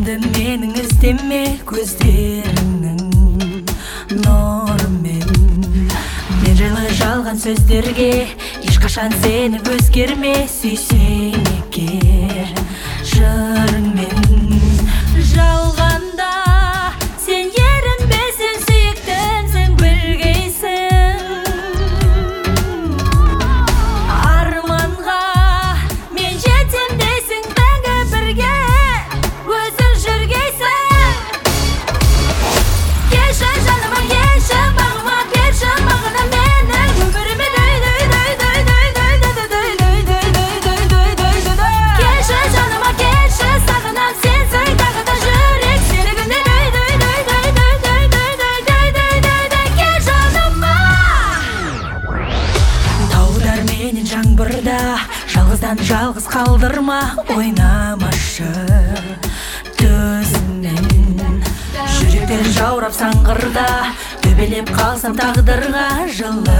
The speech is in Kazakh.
менің іздеме көздеріңнің нұрымен. Мен жайлы жалған сөздерге ешқашан сені өзгерме. Сүйсең егер жырыңмен жалғанда сен ерінбесің, сүйіктімсің білгейсің. Арманға мен жетем дейсің, мәңгі бірге өзің жүргейсің. Келші жаныма, келші бағыма, берші мағына менің өміріме. Келші жаныма, келші сағынам сенсің тағы да жүрек серігіне. Кел жаныма. Таулар менен жаңбырда жалғыздан жалғыз қалдырма. Ойнамашы төзімнен, жүректер жаурап саңғырда. Төбелеп қалсам тағдырға жылы